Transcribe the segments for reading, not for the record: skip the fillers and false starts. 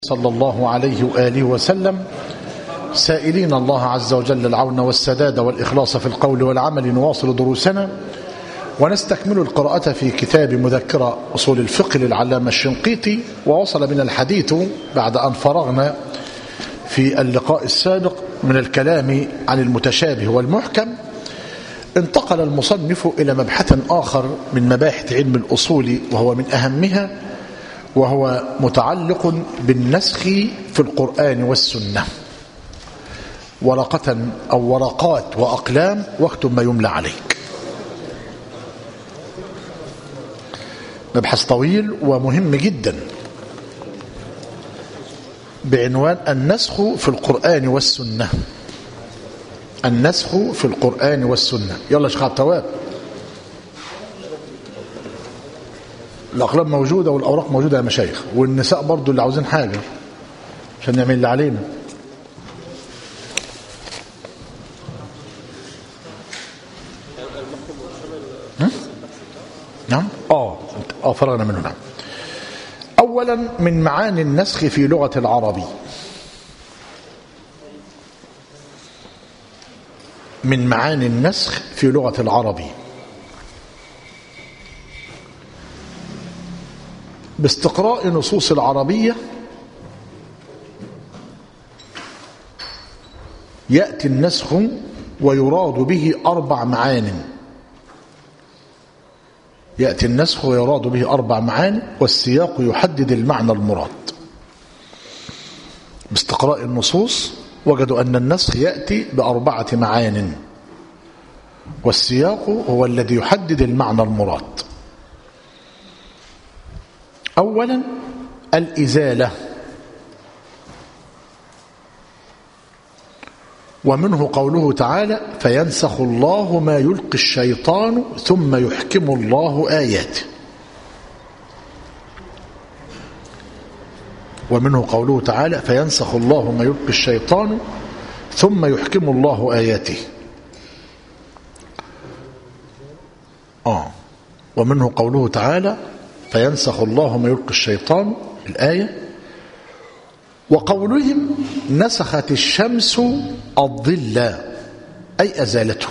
صلى الله عليه وآله وسلم، سائلين الله عز وجل العون والسداد والإخلاص في القول والعمل. نواصل دروسنا ونستكمل القراءة في كتاب مذكرة أصول الفقه للعلامة الشنقيطي. ووصل بنا الحديث بعد أن فرغنا في اللقاء السابق من الكلام عن المتشابه والمحكم. انتقل المصنف إلى مبحث آخر من مباحث علم الأصول، وهو من أهمها، وهو متعلق بالنسخ في القرآن والسنة. ورقة أو ورقات وأقلام، واكتب ما يملى عليك. مبحث طويل ومهم جدا بعنوان النسخ في القرآن والسنة. النسخ في القرآن والسنة. يلا شيخ عبد التواب، الأقلام موجودة والأوراق موجودة يا مشايخ، والنساء برضو اللي عاوزين حاجة عشان نعمل اللي علينا. نعم فرغنا منه. نعم. أولا من معاني النسخ في لغة العربي، من معاني النسخ في لغة العربي باستقراء نصوص العربية يأتي النسخ ويراد به 4 معان. يأتي النسخ ويراد به 4 معان، والسياق يحدد المعنى المراد. باستقراء النصوص وجدوا أن النسخ يأتي ب4 معان، والسياق هو الذي يحدد المعنى المراد. أولا الإزالة، ومنه قوله تعالى: فينسخ الله ما يلقي الشيطان ثم يحكم الله آياته. ومنه قوله تعالى: فينسخ الله ما يلقي الشيطان ثم يحكم الله آياته. ومنه قوله تعالى: فينسخ الله ما يلقي الشيطان، الآية. وقولهم: نسخت الشمس الظل، أي أزالته.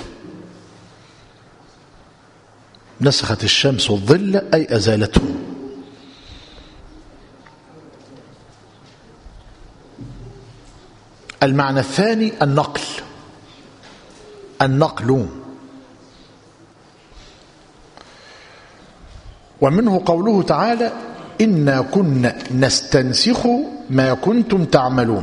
نسخت الشمس الظل أي أزالته. المعنى الثاني النقل. ومنه قوله تعالى: إنا كنا نستنسخ ما كنتم تعملون.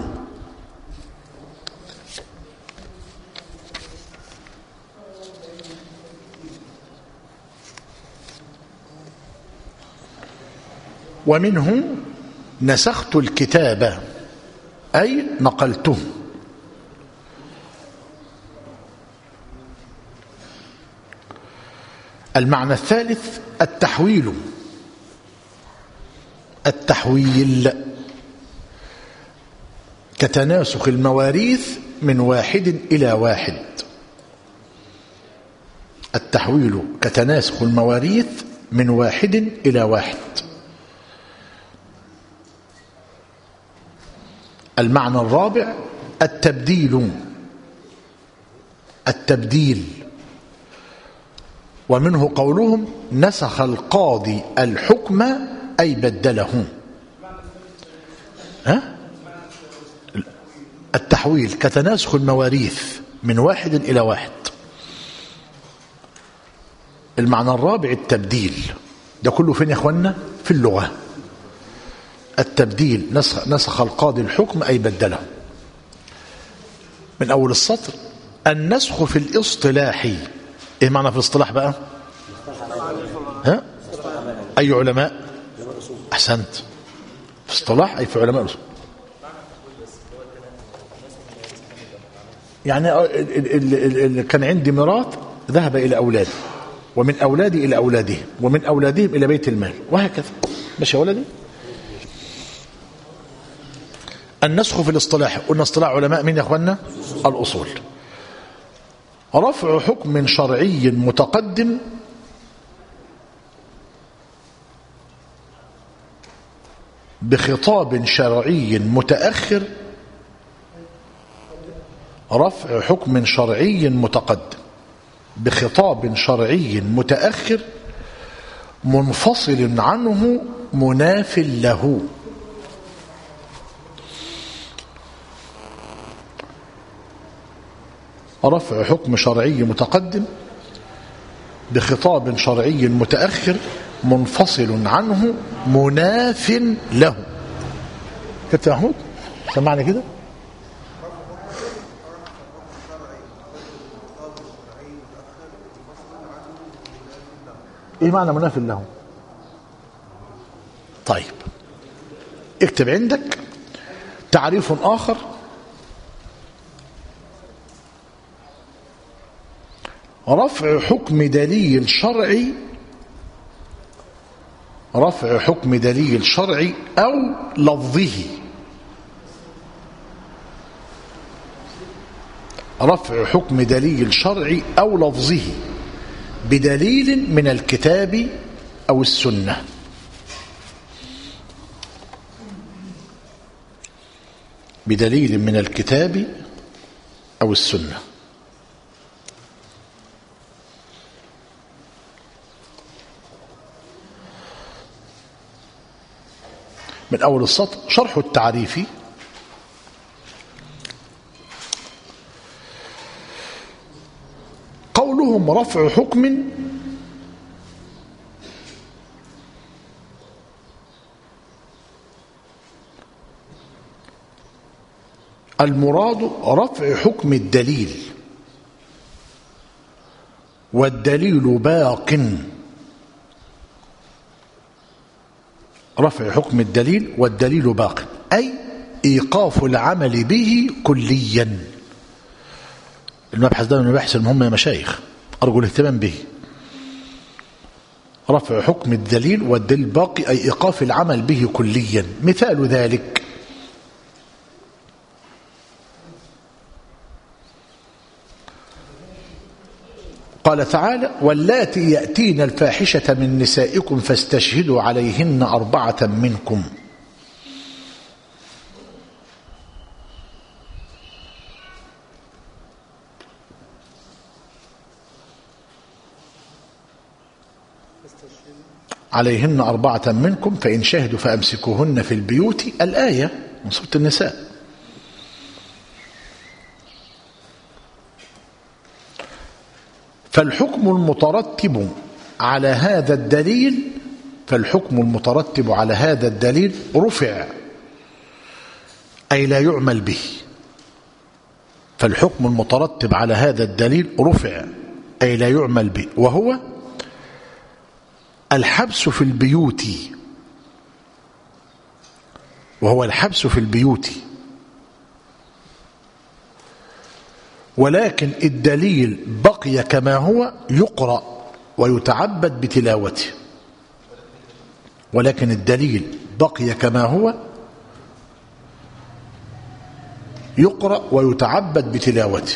ومنه نسخت الكتاب أي نقلته. المعنى الثالث التحويل كتناسخ المواريث من واحد إلى واحد. التحويل كتناسخ المواريث من واحد إلى واحد. المعنى الرابع التبديل. ومنه قولهم: نسخ القاضي الحكم أي بدله. التحويل كتناسخ المواريث من واحد إلى واحد. المعنى الرابع التبديل. ده كله فين يا اخوانا؟ في اللغة. التبديل نسخ القاضي الحكم أي بدله. من أول السطر: النسخ في الاصطلاح. إيه معنى في الاصطلاح بقى؟ أي علماء؟ أحسنت. في اصطلاح أي في علماء الأصول. يعني اللي كان عندي ميراث ذهب إلى أولادي، ومن أولادي إلى أولادهم، ومن أولادهم إلى بيت المال، وهكذا. ماشي يا ولدي؟ النسخ في الاصطلاح، قلنا اصطلاح علماء مين يا أخوانا؟ الأصول. رفع حكم شرعي متقدم بخطاب شرعي متأخر رفع حكم شرعي متقدم، بخطاب شرعي متأخر منفصل عنه مناف له. رفع حكم شرعي متقدم بخطاب شرعي متأخر منفصل عنه مناف له. كابتن محمود سمعني كده. ايه معنى مناف له؟ طيب اكتب عندك تعريف آخر: رفع حكم دليل شرعي، رفع حكم دليل شرعي أو لفظه، رفع حكم دليل شرعي أو لفظه بدليل من الكتاب أو السنة. بدليل من الكتاب أو السنة. من أول السطر: شرح التعريف: قولهم رفع حكم المراد رفع حكم الدليل، والدليل باق. رفع حكم الدليل والدليل باق، أي إيقاف العمل به كليا. المبحث ده من المباحث المهمة يا مشايخ، أرجو الاهتمام به. رفع حكم الدليل والدليل باقي، أي إيقاف العمل به كليا. مثال ذلك: قال تعالى: واللاتي يأتين الفاحشة من نسائكم فاستشهدوا عليهن 4 منكم. عليهن 4 منكم فإن شهدوا فأمسكوهن في البيوت. الآية من سورة النساء. فالحكم المترتب على هذا الدليل، فالحكم المترتب على هذا الدليل رفع، أي لا يعمل به. فالحكم المترتب على هذا الدليل رفع، أي لا يعمل به، وهو الحبس في البيوت، وهو الحبس في البيوت. ولكن الدليل بقي كما هو يقرأ ويتعبد بتلاوته. ولكن الدليل بقي كما هو يقرأ ويتعبد بتلاوته.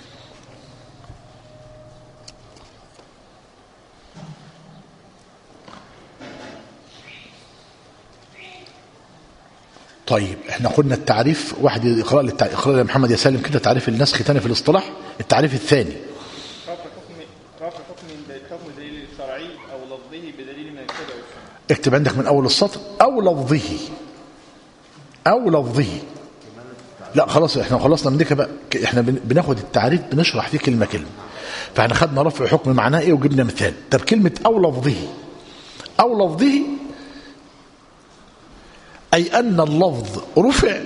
طيب احنا قلنا التعريف واحد، اقرأ لمحمد يا سالم كده تعريف النسخ تاني في الاصطلاح. التعريف الثاني: رفع حكم دليل شرعي او لفظه بدليل من الكتاب والسنة. اكتب عندك من اول السطر: او لفظه، او لفظه. لا خلاص احنا خلصنا من دي بقى، احنا بناخد التعريف بنشرح فيه كلمه كلمه. فاحنا خدنا رفع حكم معناه ايه وجبنا مثال. طب كلمه او لفظه، او لفظه أي أن اللفظ رفع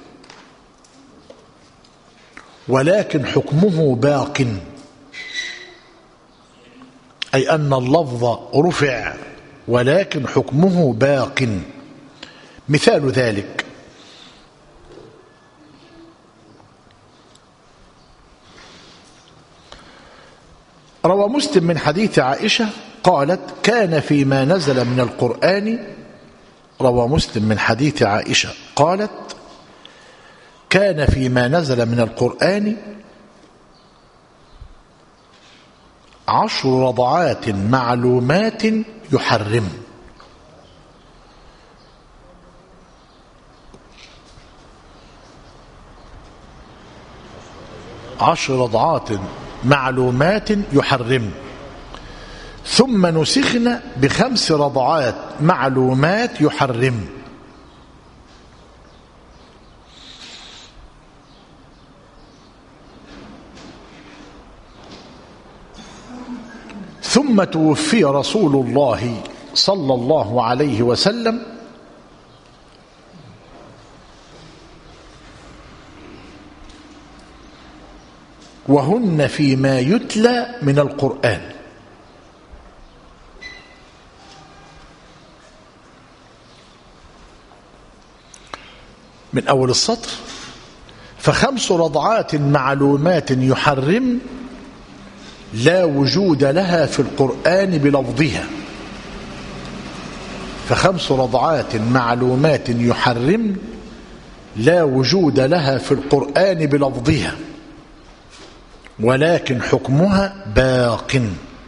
ولكن حكمه باق، أي أن اللفظ رفع ولكن حكمه باق. مثال ذلك: روى مسلم من حديث عائشة قالت: كان فيما نزل من القرآن. روى مسلم من حديث عائشة قالت: كان فيما نزل من القرآن 10 رضعات معلومات يحرم. 10 رضعات معلومات يحرم، ثم نسخن ب5 رضعات معلومات يحرم. ثم توفي رسول الله صلى الله عليه وسلم وهن فيما يتلى من القرآن. من أول السطر: ف5 رضعات معلومات يحرم لا وجود لها في القرآن بلفظها. ف5 رضعات معلومات يحرم لا وجود لها في القرآن بلفظها، ولكن حكمها باق.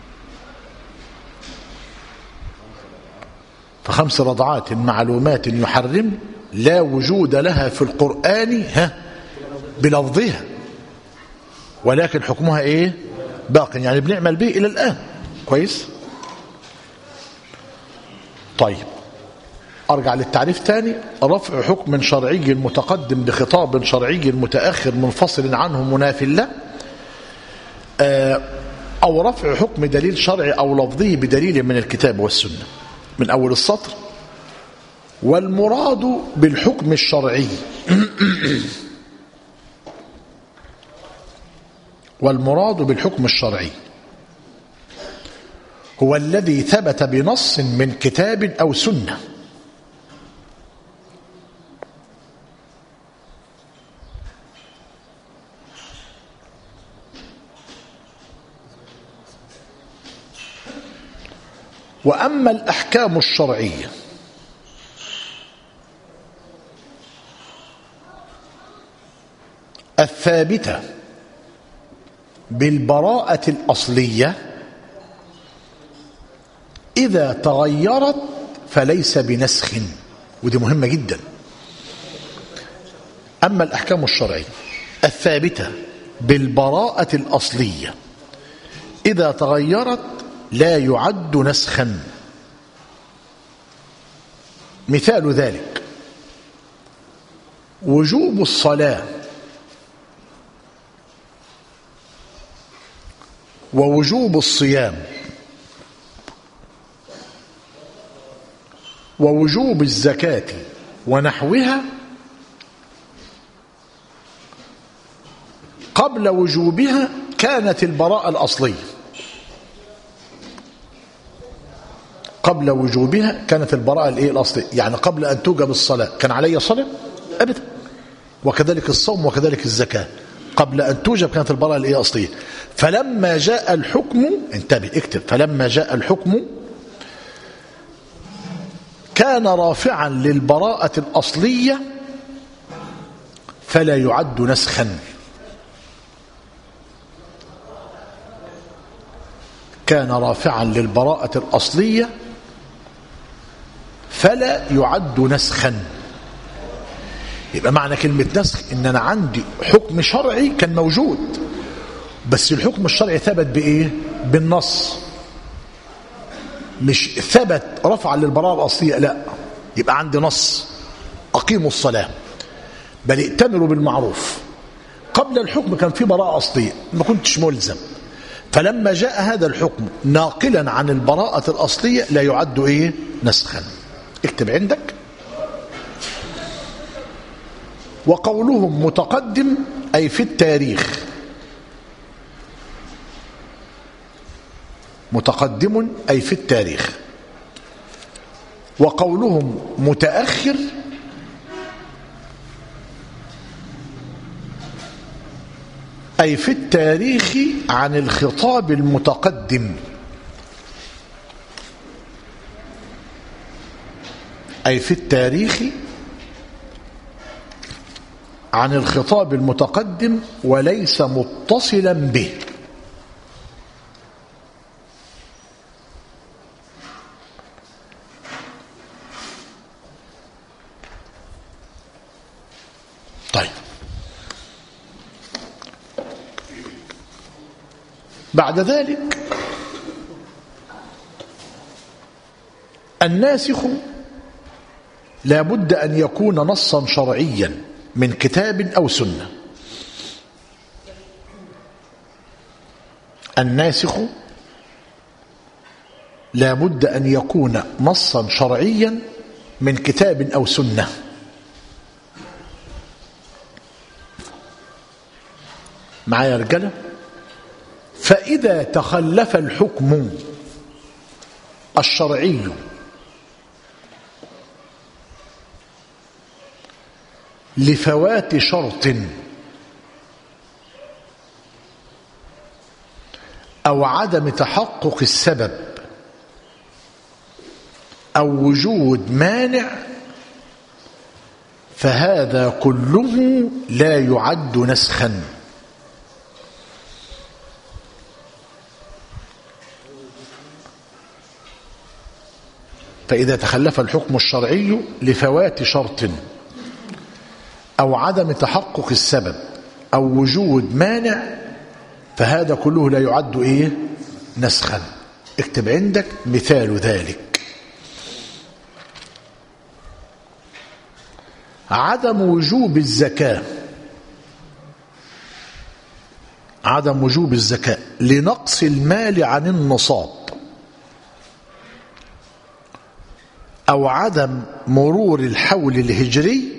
ف5 رضعات معلومات يحرم لا وجود لها في القرآن بلفظها، ولكن حكمها ايه؟ باق، يعني بنعمل به الى الآن. كويس. طيب ارجع للتعريف تاني: رفع حكم شرعي متقدم بخطاب شرعي متأخر منفصل عنه مناف له، او رفع حكم دليل شرعي او لفظي بدليل من الكتاب والسنة. من اول السطر: والمراد بالحكم الشرعي والمراد بالحكم الشرعي هو الذي ثبت بنص من كتاب أو سنة، وأما الأحكام الشرعية الثابتة بالبراءة الأصلية إذا تغيرت فليس بنسخ. ودي مهمة جدا. أما الأحكام الشرعية الثابتة بالبراءة الأصلية إذا تغيرت لا يعد نسخا. مثال ذلك: وجوب الصلاة ووجوب الصيام ووجوب الزكاة ونحوها قبل وجوبها كانت البراءة الأصلية. قبل وجوبها كانت البراءة الأصلية، يعني قبل أن توجب الصلاة كان علي صلاة أبدا، وكذلك الصوم وكذلك الزكاة قبل أن توجب كانت البراءة الأصلية. فلما جاء الحكم، انتبه اكتب: فلما جاء الحكم كان رافعا للبراءة الأصلية فلا يعد نسخا. كان رافعا للبراءة الأصلية فلا يعد نسخا. يبقى معنى كلمة نسخ إن أنا عندي حكم شرعي كان موجود، بس الحكم الشرعي ثبت بإيه؟ بالنص، مش ثبت رفعا للبراءة الأصلية، لا. يبقى عندي نص: أقيموا الصلاة، بل ائتمروا بالمعروف. قبل الحكم كان في براءة أصلية، ما كنتش ملزم. فلما جاء هذا الحكم ناقلا عن البراءة الأصلية لا يعد إيه؟ نسخا. اكتب عندك: وقولهم متقدم أي في التاريخ، متقدم أي في التاريخ. وقولهم متأخر أي في التاريخ عن الخطاب المتقدم، أي في التاريخ عن الخطاب المتقدم وليس متصلا به. طيب بعد ذلك الناسخ لا بد أن يكون نصا شرعيا من كتاب أو سنة. الناسخ لا بد أن يكون نصا شرعيا من كتاب أو سنة. معايا يا رجالة؟ فإذا تخلف الحكم الشرعي لفوات شرط أو عدم تحقق السبب أو وجود مانع فهذا كله لا يعد نسخا. فإذا تخلف الحكم الشرعي لفوات شرط أو عدم تحقق السبب أو وجود مانع فهذا كله لا يعد إيه؟ نسخا. اكتب عندك مثال ذلك: عدم وجوب الزكاة، عدم وجوب الزكاة لنقص المال عن النصاب أو عدم مرور الحول الهجري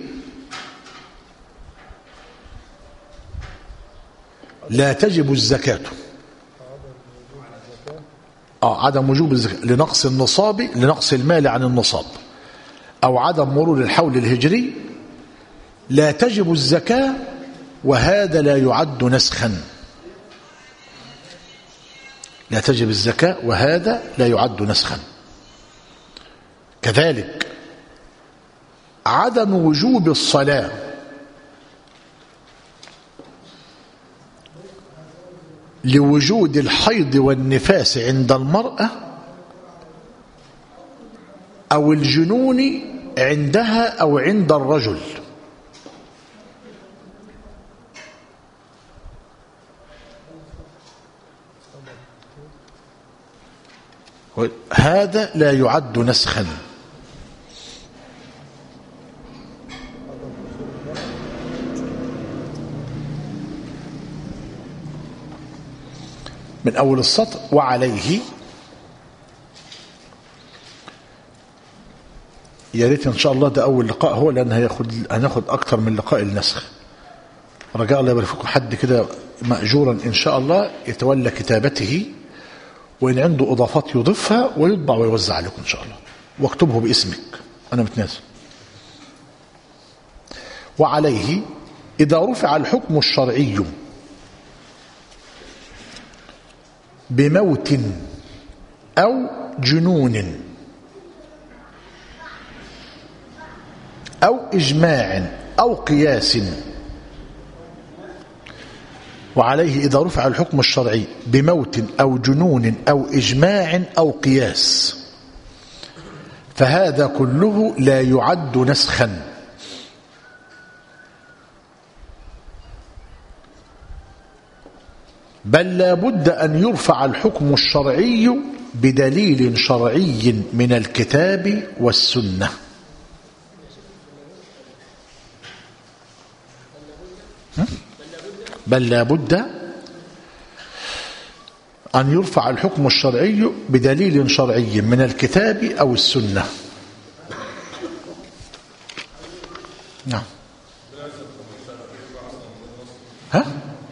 لا تجب الزكاة. عدم وجوب الزكاة لنقص النصاب، لنقص المال عن النصاب أو عدم مرور الحول الهجري لا تجب الزكاة، وهذا لا يعد نسخا. لا تجب الزكاة وهذا لا يعد نسخا. كذلك عدم وجوب الصلاة لوجود الحيض والنفاس عند المرأة أو الجنون عندها أو عند الرجل. هذا لا يعد نسخا. من أول السطر: وعليه. يا ريت إن شاء الله ده أول لقاء هو، لأن هناخد أكتر من لقاء النسخ. رجاء الله يبارك فيكم حد كده مأجورا إن شاء الله يتولى كتابته، وإن عنده إضافات يضيفها ويطبع ويوزع عليكم إن شاء الله، واكتبه باسمك أنا متنازل. وعليه إذا رفع الحكم الشرعي بموت أو جنون أو إجماع أو قياس. وعليه إذا رفع الحكم الشرعي بموت أو جنون أو إجماع أو قياس فهذا كله لا يعد نسخا. بل لا بد أن يرفع الحكم الشرعي بدليل شرعي من الكتاب والسنة. بل لا بد أن يرفع الحكم الشرعي بدليل شرعي من الكتاب أو السنة. نعم. ها؟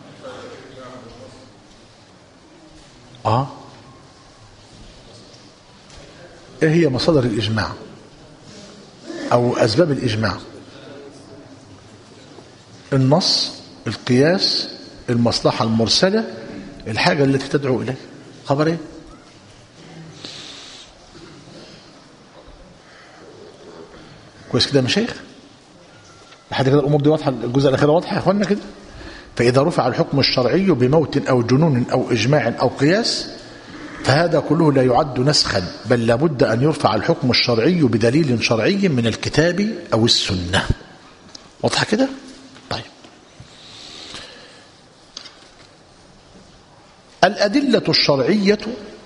ايه هي مصادر الإجماع أو أسباب الإجماع؟ النص، القياس، المصلحة المرسلة، الحاجة التي تدعو إليه. خبر ايه؟ كويس كده يا مشايخ؟ لحد كده الأمور دي واضحة، الجزء الأخير واضحة يا أخوانا كده؟ فإذا رفع الحكم الشرعي بموت أو جنون أو إجماع أو قياس فهذا كله لا يعد نسخا، بل لابد أن يرفع الحكم الشرعي بدليل شرعي من الكتاب أو السنة. واضحة كده؟ طيب. الأدلة الشرعية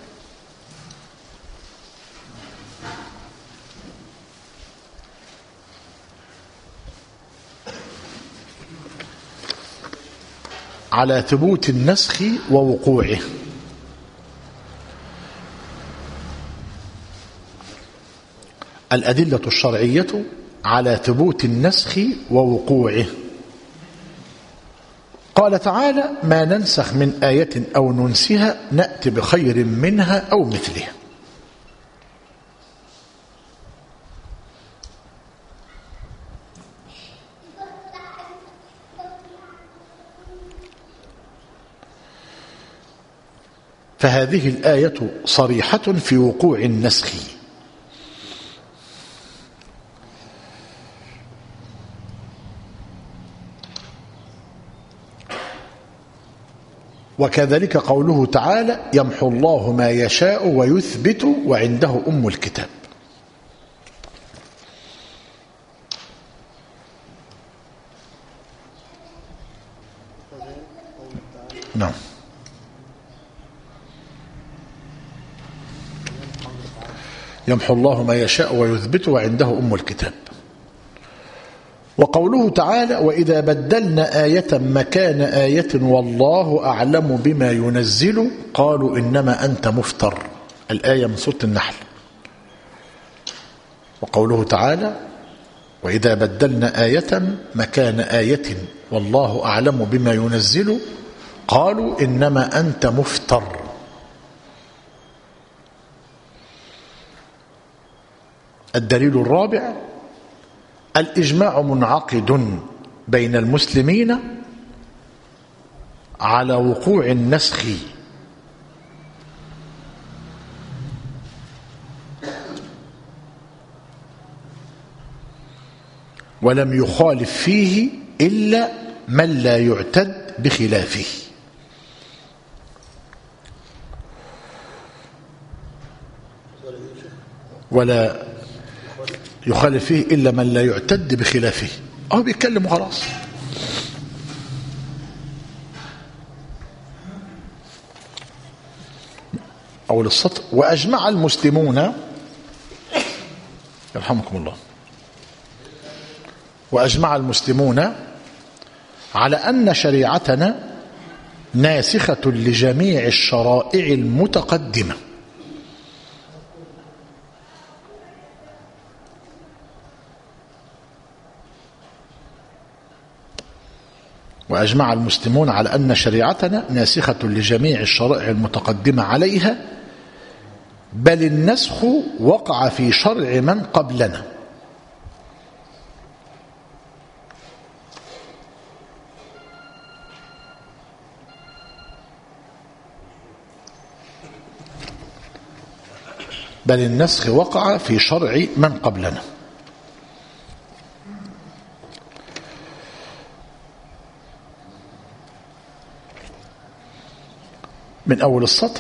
على ثبوت النسخ ووقوعه. الأدلة الشرعية على ثبوت النسخ ووقوعه. قال تعالى: ما ننسخ من آية أو ننسها نأت بخير منها أو مثلها. فهذه الآية صريحة في وقوع النسخ. وكذلك قوله تعالى: يمحو الله ما يشاء ويثبت وعنده أم الكتاب. نعم. يمحو الله ما يشاء ويثبت وعنده أم الكتاب. وقوله تعالى: وإذا بدلنا آية مكان آية والله أعلم بما ينزل قالوا إنما أنت مفتر. الآية من سورة النحل. وقوله تعالى: وإذا بدلنا آية مكان آية والله أعلم بما ينزل قالوا إنما أنت مفتر. الدليل الرابع: الإجماع منعقد بين المسلمين على وقوع النسخ ولم يخالف فيه إلا من لا يعتد بخلافه. ولا يخالف فيه إلا من لا يعتد بخلافه. أهو بيتكلم وخلاص. أول السطر: وأجمع المسلمون يرحمكم الله وأجمع المسلمون على أن شريعتنا ناسخة لجميع الشرائع المتقدمة. وأجمع المسلمون على أن شريعتنا ناسخة لجميع الشرائع المتقدمة عليها، بل النسخ وقع في شرع من قبلنا. بل النسخ وقع في شرع من قبلنا. من أول السطر: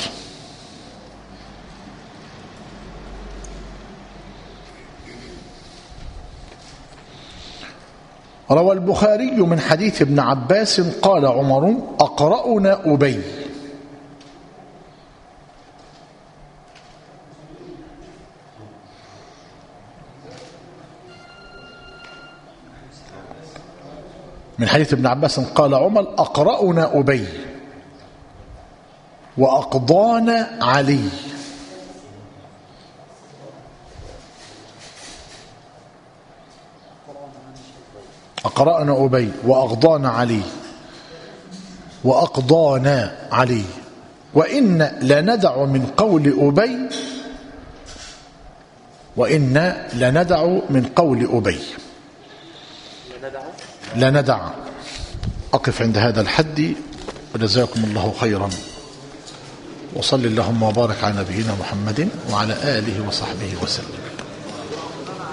روى البخاري من حديث ابن عباس قال عمر: أقرأنا أبي. من حديث ابن عباس قال عمر: أقرأنا أبي وأقضانا علي. أقرأنا أبي وأقضانا علي وأقضانا علي وإن لندع من قول أبي من قول أبي لندع. أقف عند هذا الحد وجزاكم الله خيرا، وصل اللهم وبارك على نبينا محمد وعلى آله وصحبه وسلم.